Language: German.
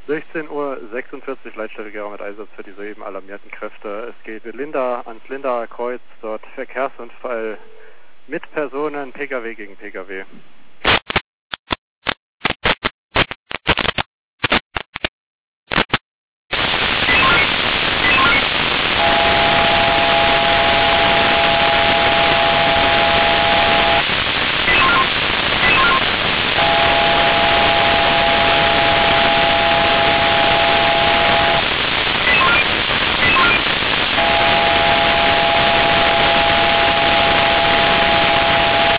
16:46 Uhr, Leitstelle mit Einsatz für die soeben alarmierten Kräfte. Es geht ans Linda Kreuz, dort Verkehrsunfall mit Personen, Pkw gegen Pkw.